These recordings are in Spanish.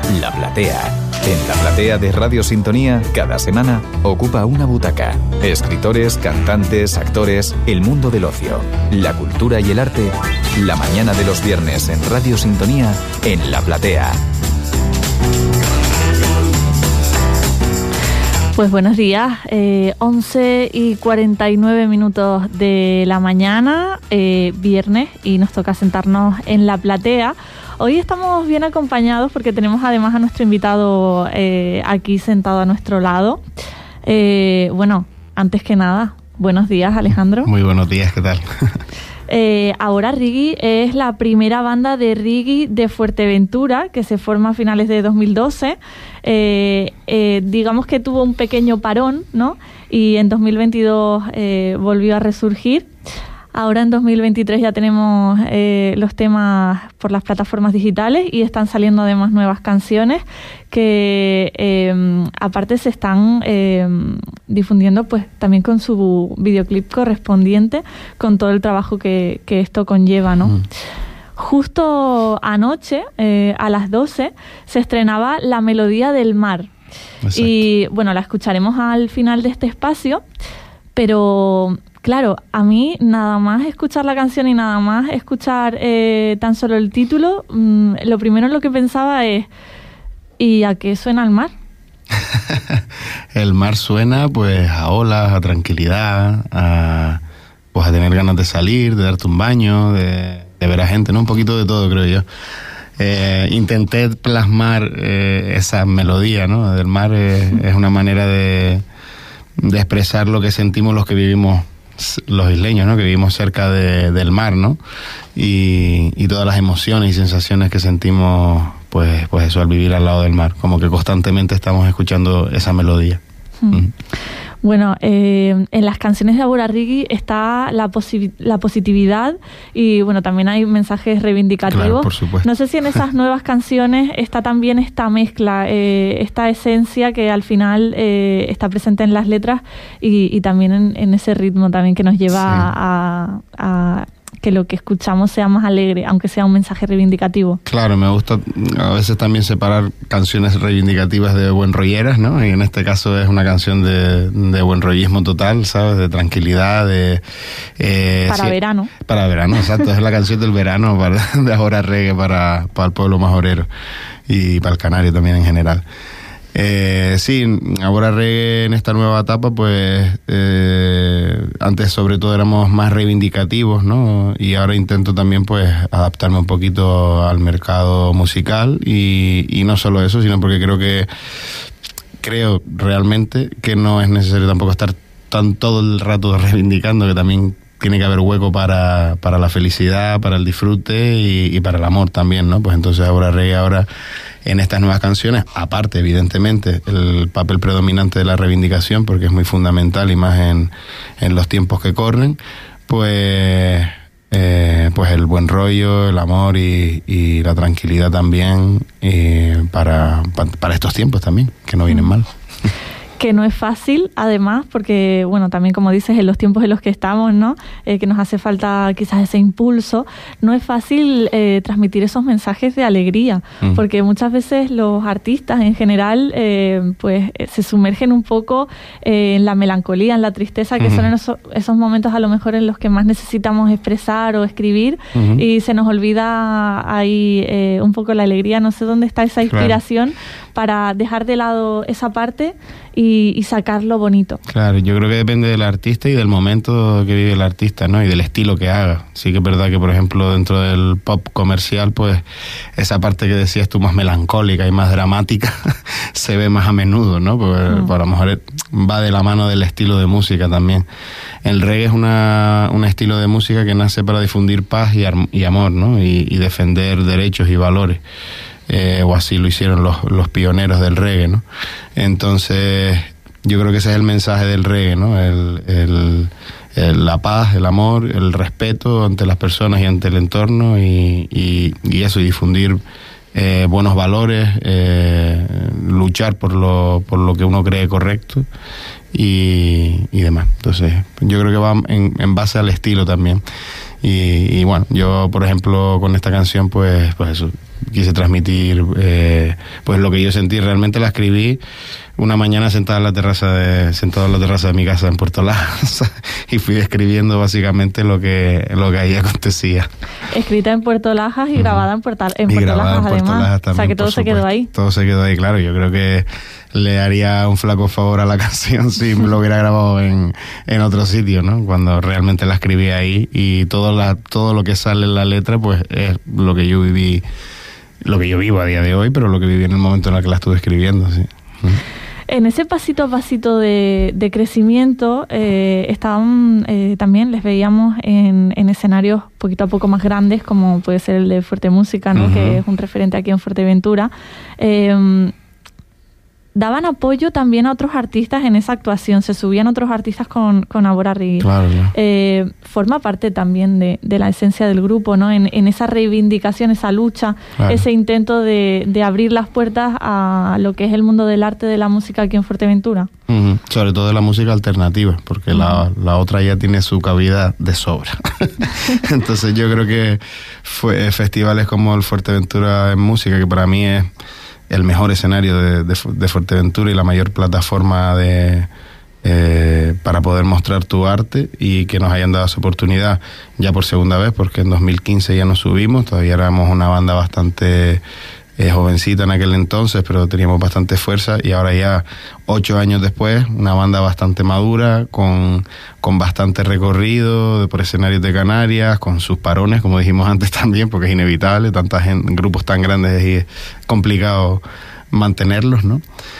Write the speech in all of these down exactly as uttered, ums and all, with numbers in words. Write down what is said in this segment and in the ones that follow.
La Platea. En La Platea de Radio Sintonía, cada semana ocupa una butaca. Escritores, cantantes, actores, el mundo del ocio, la cultura y el arte. La mañana de los viernes en Radio Sintonía, en La Platea. Pues buenos días, eh, once y cuarenta y nueve minutos de la mañana, eh, viernes, y nos toca sentarnos en La Platea. Hoy estamos bien acompañados porque tenemos además a nuestro invitado eh, aquí sentado a nuestro lado. Eh, bueno, antes que nada, buenos días, Alejandro. Muy buenos días, ¿qué tal? Eh, Ahora Reggae es la primera banda de reggae de Fuerteventura que se forma a finales de dos mil doce. Eh, eh, digamos que tuvo un pequeño parón, ¿no? Y en dos mil veintidós eh, volvió a resurgir. Ahora en dos mil veintitrés ya tenemos eh, los temas por las plataformas digitales y están saliendo además nuevas canciones que eh, aparte se están eh, difundiendo pues también con su videoclip correspondiente, con todo el trabajo que, que esto conlleva, ¿no? Mm. Justo anoche, eh, a las doce, se estrenaba La Melodía del Mar. Exacto. Y bueno, la escucharemos al final de este espacio, pero... Claro, a mí nada más escuchar la canción y nada más escuchar eh, tan solo el título, mmm, lo primero en lo que pensaba es, ¿y a qué suena el mar? El mar suena pues a olas, a tranquilidad, a, pues a tener ganas de salir, de darte un baño, de, de ver a gente, ¿no? Un poquito de todo, creo yo. Eh, intenté plasmar eh, esa melodía, ¿no? Del mar eh, es una manera de, de expresar lo que sentimos los que vivimos, los isleños, ¿no? Que vivimos cerca de, del mar, ¿no? Y, y todas las emociones y sensaciones que sentimos, pues, pues eso, al vivir al lado del mar, como que constantemente estamos escuchando esa melodía. Hmm. Mm. Bueno, eh, en las canciones de Ahora Reggae está la, posi- la positividad y bueno, también hay mensajes reivindicativos. Claro, por supuesto. No sé si en esas nuevas canciones está también esta mezcla, eh, esta esencia que al final eh, está presente en las letras y, y también en, en ese ritmo también que nos lleva sí. a, a que lo que escuchamos sea más alegre, aunque sea un mensaje reivindicativo. Claro, me gusta a veces también separar canciones reivindicativas de buen rolleras, ¿no? Y en este caso es una canción de, de buen rollismo total, ¿sabes? De tranquilidad, de... Eh, para sí, verano. Para verano, exacto. Es la canción del verano para, de Ahora Reggae para, para el pueblo majorero y para el canario también en general. Eh, sí, Ahora Reggae en esta nueva etapa, pues eh, antes sobre todo éramos más reivindicativos, ¿no? Y ahora intento también pues adaptarme un poquito al mercado musical y, y no solo eso, sino porque creo que creo realmente que no es necesario tampoco estar tan todo el rato reivindicando, que también tiene que haber hueco para, para la felicidad, para el disfrute y, y para el amor también, ¿no? Pues entonces Ahora Reggae ahora en estas nuevas canciones, aparte evidentemente el papel predominante de la reivindicación, porque es muy fundamental y más en, en los tiempos que corren, pues eh, pues el buen rollo, el amor y, y la tranquilidad también eh, para, para, para estos tiempos también, que no vienen mal. Que no es fácil, además, porque, bueno, también como dices, en los tiempos en los que estamos, ¿no? Eh, que nos hace falta quizás ese impulso, no es fácil eh, transmitir esos mensajes de alegría, mm. porque muchas veces los artistas en general, eh, pues, se sumergen un poco eh, en la melancolía, en la tristeza, que mm. son en esos, esos momentos a lo mejor en los que más necesitamos expresar o escribir, mm. y se nos olvida ahí eh, un poco la alegría, no sé dónde está esa inspiración, claro, para dejar de lado esa parte y, y sacarlo bonito. Claro, yo creo que depende del artista y del momento que vive el artista, ¿no? Y del estilo que haga. Sí que es verdad que, por ejemplo, dentro del pop comercial, pues esa parte que decías tú más melancólica y más dramática se ve más a menudo, ¿no? Porque mm. a lo mejor va de la mano del estilo de música también. El reggae es una, un estilo de música que nace para difundir paz y, ar- y amor, ¿no? Y, y defender derechos y valores. Eh, o así lo hicieron los, los pioneros del reggae, ¿no? Entonces yo creo que ese es el mensaje del reggae, ¿no? El, el, el, la paz, el amor, el respeto ante las personas y ante el entorno y, y, y eso, y difundir eh, buenos valores, eh, luchar por lo, por lo que uno cree correcto y, y demás. Entonces yo creo que va en, en base al estilo también. Y, y bueno, yo por ejemplo con esta canción pues, pues eso, quise transmitir eh, pues lo que yo sentí. Realmente la escribí una mañana sentada en la terraza de, sentado en la terraza de mi casa en Puerto Lajas y fui escribiendo básicamente lo que, lo que ahí acontecía. Escrita en Puerto Lajas y uh-huh. grabada en, Puerto, en y Puerto grabada Lajas, en Puerto además. Lajas también, o sea, que todo se supuesto. quedó ahí. Todo se quedó ahí, claro. Yo creo que le haría un flaco favor a la canción si me lo hubiera grabado en, en otro sitio, ¿no? Cuando realmente la escribí ahí y todo, la, todo lo que sale en la letra, pues es lo que yo viví, lo que yo vivo a día de hoy, pero lo que viví en el momento en el que la estuve escribiendo, sí. En ese pasito a pasito de, de crecimiento, eh, estaban eh, también les veíamos en, en escenarios poquito a poco más grandes, como puede ser el de Fuerte Música, ¿no? Uh-huh. Que es un referente aquí en Fuerteventura. Eh, daban apoyo también a otros artistas en esa actuación, se subían otros artistas con, con Ágora Reggae. Claro, claro. Eh, forma parte también de, de la esencia del grupo, ¿no? En, en esa reivindicación, esa lucha, claro. ese intento de, de abrir las puertas a lo que es el mundo del arte, de la música aquí en Fuerteventura. Uh-huh. Sobre todo de la música alternativa, porque uh-huh. la, la otra ya tiene su cabida de sobra. Entonces yo creo que fue festivales como el Fuerteventura en Música, que para mí es el mejor escenario de, de, de Fuerteventura y la mayor plataforma de eh, para poder mostrar tu arte, y que nos hayan dado esa oportunidad ya por segunda vez, porque en dos mil quince ya nos subimos, todavía éramos una banda bastante eh, jovencita en aquel entonces, pero teníamos bastante fuerza, y ahora ya ocho años después, una banda bastante madura, con, con bastante recorrido de, por escenarios de Canarias, con sus parones, como dijimos antes también, porque es inevitable, tanta gente, grupos tan grandes y es complicado mantenerlos, ¿no?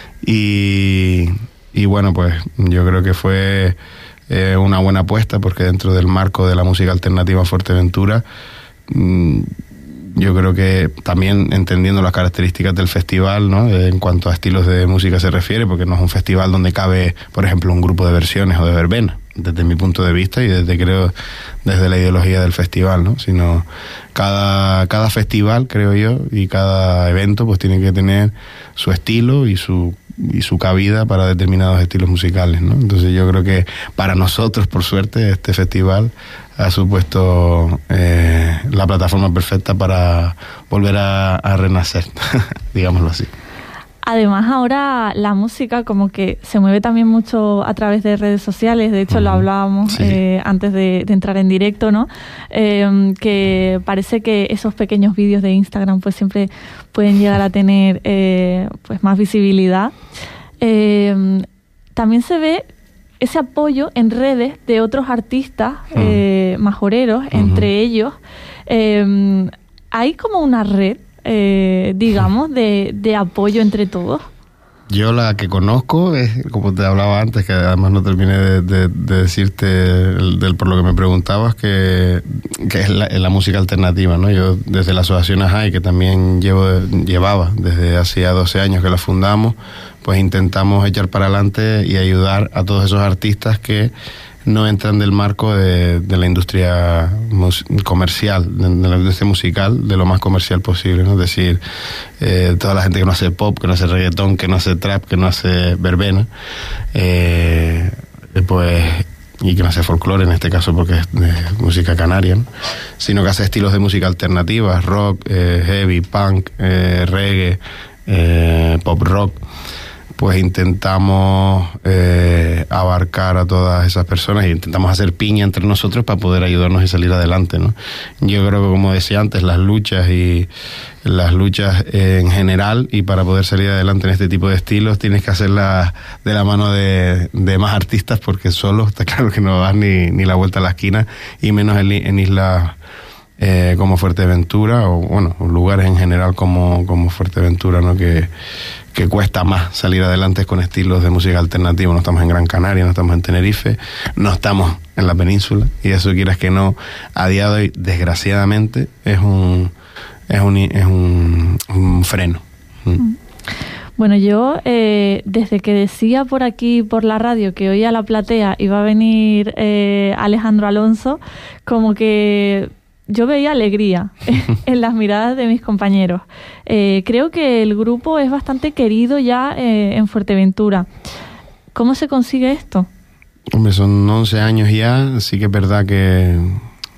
Y, y bueno, pues yo creo que fue eh, una buena apuesta, porque dentro del marco de la música alternativa Fuerteventura, mmm, yo creo que también entendiendo las características del festival, ¿no? En cuanto a estilos de música se refiere, porque no es un festival donde cabe, por ejemplo, un grupo de versiones o de verbena, desde mi punto de vista y desde, creo, desde la ideología del festival, ¿no? Sino cada, cada festival, creo yo, y cada evento pues tiene que tener su estilo y su y su cabida para determinados estilos musicales, ¿no? Entonces yo creo que para nosotros, por suerte, este festival ha supuesto eh, la plataforma perfecta para volver a, a renacer, digámoslo así. Además, ahora la música como que se mueve también mucho a través de redes sociales. De hecho, uh-huh. lo hablábamos sí. eh, antes de, de entrar en directo, ¿no? Eh, que parece que esos pequeños vídeos de Instagram pues siempre pueden llegar a tener eh, pues más visibilidad. Eh, también se ve ese apoyo en redes de otros artistas uh-huh. eh, majoreros, uh-huh. entre ellos. Eh, hay como una red, Eh, digamos, de, de apoyo entre todos. Yo la que conozco es, como te hablaba antes, que además no terminé de, de, de decirte el, del, por lo que me preguntabas, que, que es la, la música alternativa, ¿no? Yo desde la asociación Ajay, que también llevo llevaba desde hacía doce años que la fundamos, pues intentamos echar para adelante y ayudar a todos esos artistas que no entran del marco de, de la industria mus- comercial, de, de la industria musical, de lo más comercial posible, ¿no? Es decir, eh, toda la gente que no hace pop, que no hace reggaetón, que no hace trap, que no hace verbena, eh, pues, y que no hace folclore en este caso porque es de música canaria, ¿no? Sino que hace estilos de música alternativa, rock, eh, heavy, punk, eh, reggae, eh, pop rock. Pues intentamos eh, abarcar a todas esas personas y intentamos hacer piña entre nosotros para poder ayudarnos y salir adelante, ¿no? Yo creo que, como decía antes, las luchas y las luchas en general, y para poder salir adelante en este tipo de estilos tienes que hacerlas de la mano de, de más artistas, porque solo está claro que no das ni, ni la vuelta a la esquina, y menos en, en islas Eh, como Fuerteventura, o bueno, lugares en general como, como Fuerteventura, ¿no? Que, que cuesta más salir adelante con estilos de música alternativa. No estamos en Gran Canaria, no estamos en Tenerife, no estamos en la península, y eso, quieras que no, a día de hoy, desgraciadamente, es un es un, es un, un freno. Mm. Bueno, yo eh, desde que decía por aquí, por la radio, que hoy a la platea iba a venir eh, Alejandro Alonso, como que yo veía alegría en las miradas de mis compañeros. Eh, creo que el grupo es bastante querido ya eh, en Fuerteventura. ¿Cómo se consigue esto? Hombre, son once años ya, sí que es verdad que,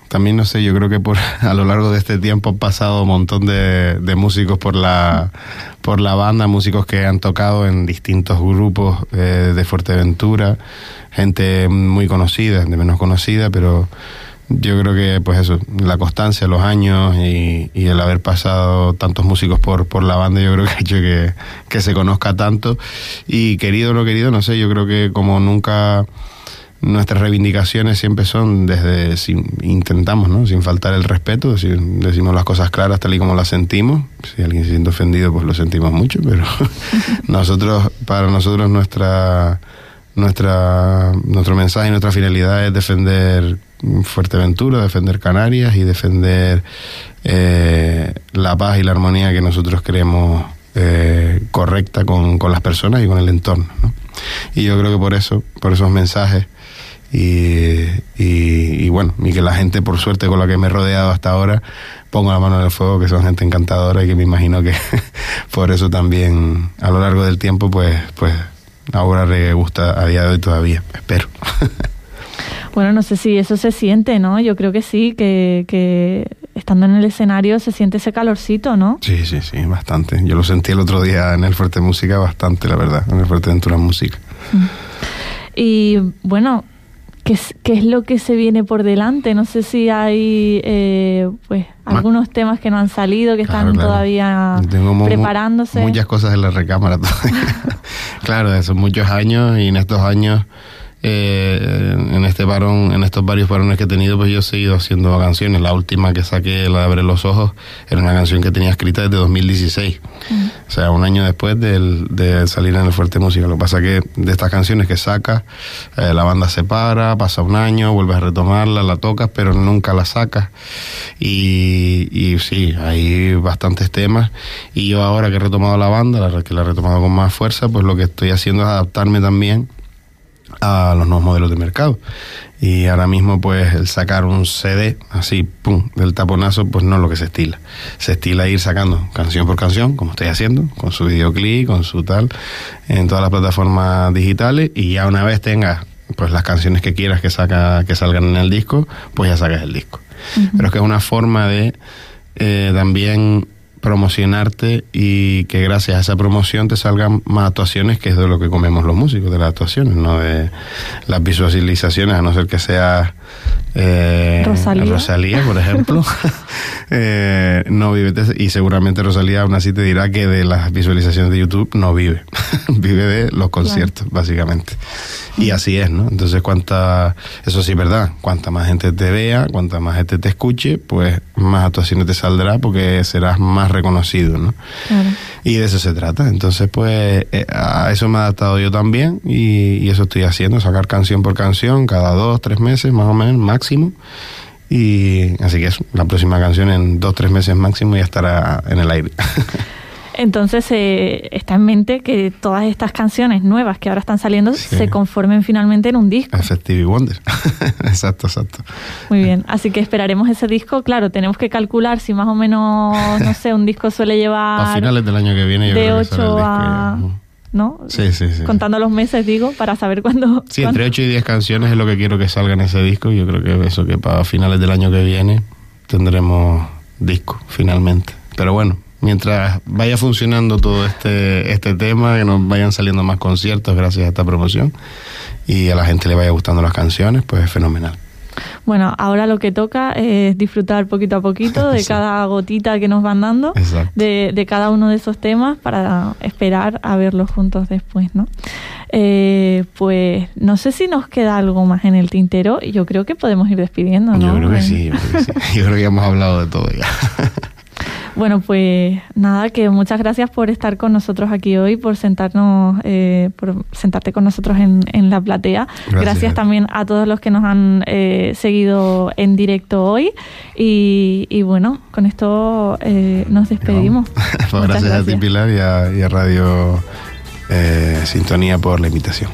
también no sé, yo creo que por a lo largo de este tiempo han pasado un montón de, de músicos por la por la banda, músicos que han tocado en distintos grupos eh, de Fuerteventura, gente muy conocida, de menos conocida, pero yo creo que pues eso, la constancia, los años y, y el haber pasado tantos músicos por, por la banda, yo creo que ha hecho que, que se conozca tanto. Y querido o no querido, no sé, yo creo que como nunca, nuestras reivindicaciones siempre son desde, sin, intentamos, ¿no? Sin faltar el respeto, decir, decimos las cosas claras tal y como las sentimos. Si alguien se siente ofendido, pues lo sentimos mucho, pero nosotros, para nosotros nuestra, nuestra, nuestro mensaje y nuestra finalidad es defender Fuerteventura, defender Canarias y defender eh, la paz y la armonía que nosotros creemos eh, correcta con, con las personas y con el entorno, ¿no? Y yo creo que por eso, por esos mensajes y, y, y bueno, y que la gente, por suerte, con la que me he rodeado hasta ahora, pongo la mano en el fuego, que son gente encantadora y que me imagino que por eso también a lo largo del tiempo pues, pues ahora Reggae gusta a día de hoy todavía, espero. Bueno, no sé si eso se siente, ¿no? Yo creo que sí, que, que estando en el escenario se siente ese calorcito, ¿no? Sí, sí, sí, bastante. Yo lo sentí el otro día en el Fuerte Música bastante, la verdad, en el Fuerteventura Música. Y bueno, ¿qué es, qué es lo que se viene por delante? No sé si hay eh, pues algunos Ma- temas que no han salido, que claro, están claro. todavía Tengo preparándose. Muchas cosas en la recámara todavía. Claro, son muchos años y en estos años... Eh, en este parón, en estos varios parones que he tenido, pues yo he seguido haciendo canciones. La última que saqué, la de Abre los Ojos, era una canción que tenía escrita desde dos mil dieciséis, uh-huh. O sea, un año después del, de salir en el Fuerte Música. Lo que pasa que de estas canciones que sacas, eh, la banda se para, pasa un año, vuelves a retomarla, la tocas, pero nunca la sacas. Y, y sí, hay bastantes temas. Y yo ahora que he retomado la banda, la que la he retomado con más fuerza, pues lo que estoy haciendo es adaptarme también a los nuevos modelos de mercado. Y ahora mismo pues el sacar un C D así, pum, del taponazo, pues no es lo que se estila. Se estila ir sacando canción por canción, como estoy haciendo, con su videoclip, con su tal, en todas las plataformas digitales, y ya una vez tengas pues las canciones que quieras que saca, que salgan en el disco, pues ya sacas el disco. Uh-huh. Pero es que es una forma de eh, también promocionarte y que gracias a esa promoción te salgan más actuaciones, que es de lo que comemos los músicos, de las actuaciones, no de las visualizaciones, a no ser que sea eh, Rosalía. Rosalía, por ejemplo. eh, no vive, y seguramente Rosalía aún así te dirá que de las visualizaciones de YouTube no vive. Vive de los conciertos, claro. Básicamente. Y así es, ¿no? Entonces, cuanta, eso sí es verdad, cuanta más gente te vea, cuanta más gente te escuche, pues más actuaciones te saldrá, porque serás más reconocido, ¿no? Claro. Y de eso se trata. Entonces, pues, eh, a eso me he adaptado yo también, y, y eso estoy haciendo, sacar canción por canción, cada dos, tres meses, más o menos, máximo. Y así que eso, la próxima canción en dos, tres meses máximo ya estará en el aire. Entonces eh, está en mente que todas estas canciones nuevas que ahora están saliendo sí. se conformen finalmente en un disco. Stevie Wonder. Exacto, exacto. Muy bien, así que esperaremos ese disco. Claro, tenemos que calcular si más o menos, no sé, un disco suele llevar... A finales del año que viene yo de creo que sale el disco. a... ¿No? Sí, sí, sí. Contando los meses, digo, para saber cuándo... Sí, entre ocho y diez canciones es lo que quiero que salga en ese disco. Yo creo que eso, que para finales del año que viene tendremos disco, finalmente. Pero bueno, mientras vaya funcionando todo este este tema, que nos vayan saliendo más conciertos gracias a esta promoción y a la gente le vaya gustando las canciones, pues es fenomenal. Bueno, ahora lo que toca es disfrutar poquito a poquito de cada gotita que nos van dando, de, de cada uno de esos temas, para esperar a verlos juntos después, ¿no? Eh, pues no sé si nos queda algo más en el tintero, y yo creo que podemos ir despidiendo, ¿no? Yo creo que sí, yo creo que sí. Yo creo que hemos hablado de todo ya. Bueno, pues nada, que muchas gracias por estar con nosotros aquí hoy, por sentarnos, eh, por sentarte con nosotros en, en la platea. Gracias. Gracias también a todos los que nos han eh, seguido en directo hoy. Y, y bueno, con esto eh, nos despedimos. Pues gracias, gracias a ti, Pilar, y a, y a Radio eh, Sintonía por la invitación.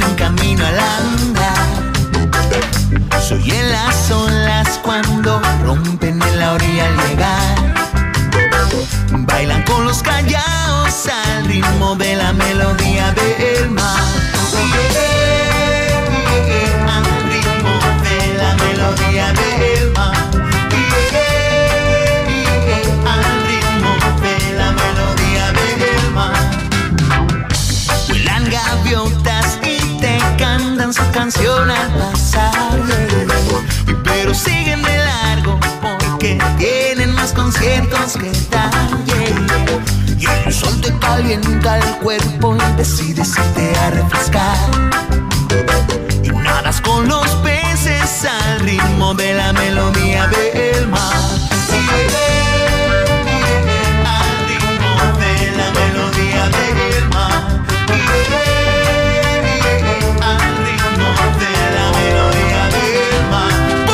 un camino al andar. Se oyen las olas cuando rompen en la orilla al llegar. Bailan con los callados al ritmo de la melodía del mar. Al ritmo de la melodía del mar. Al ritmo de la melodía del mar. Vuelan gaviotas y te cantan su canción al pasar, pero siguen de largo porque tienen más conciertos que dar. Y el sol te calienta el cuerpo y decides irte a refrescar. Y nadas con los peces al ritmo de la melodía del mar. Al ritmo de la melodía del mar. Al ritmo de la melodía del mar.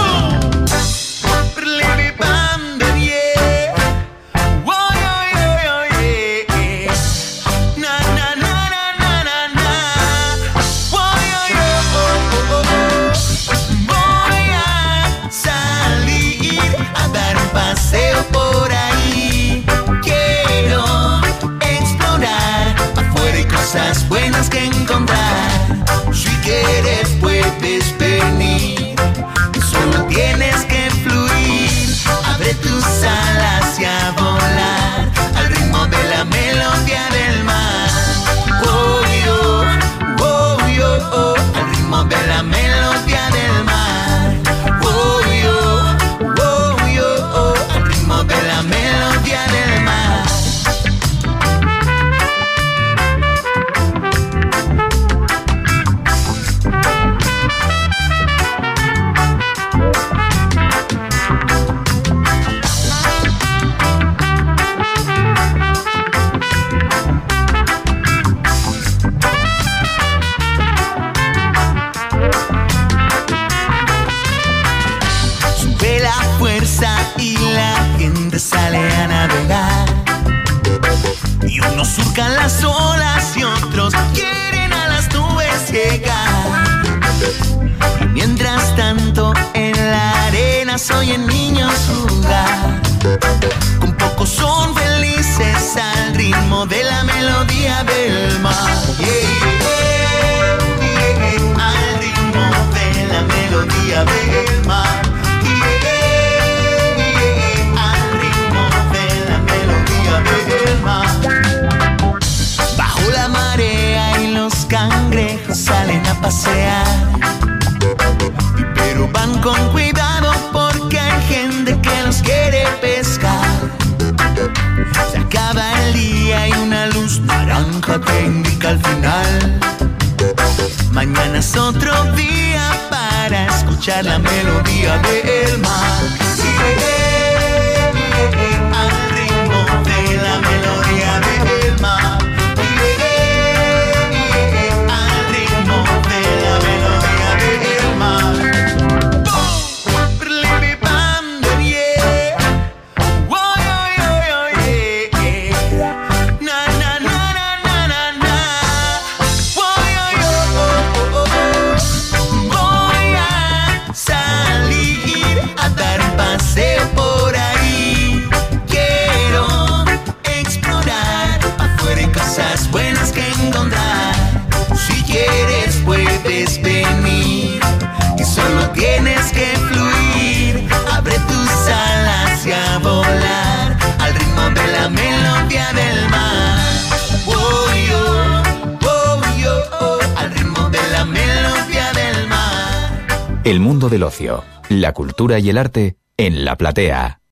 Por ahí quiero explorar afuera hay cosas buenas que encontrar. Si quieres puedes venir, solo tienes que fluir. Abre tus alas y a volar al ritmo de la melodía del mar. Oh, yo, oh, yo, oh, al ritmo de la melodía del mar. Oh, yo, oh, yo, oh, al ritmo de la melodía del mar. Sube la fuerza y la gente sale a navegar. Y unos surcan las olas y otros quieren a las nubes llegar. Y mientras tanto en la arena se oyen niños jugar. Con poco son felices al ritmo de la melodía del mar. Yeah, yeah, yeah. Al ritmo de la melodía del mar. Bajo la marea y los cangrejos salen a pasear, pero van con cuidado porque hay gente que los quiere pescar. Se acaba el día y una luz naranja te indica el final. Mañana es otro día para escuchar la melodía del mar. Al ritmo de la melodía del mar. Al ritmo de la melodía del mar. Na na na na na na na. Voy a salir a dar un paseo por ahí. Quiero explorar afuera hay cosas buenas que encontrar. Si quieres puedes venir y solo tienes que fluir. Abre tus alas y a volar al ritmo de la melodía del mar. Oh, yo, oh, yo, oh, al ritmo de la melodía del mar. El mundo del ocio, la cultura y el arte en La Platea.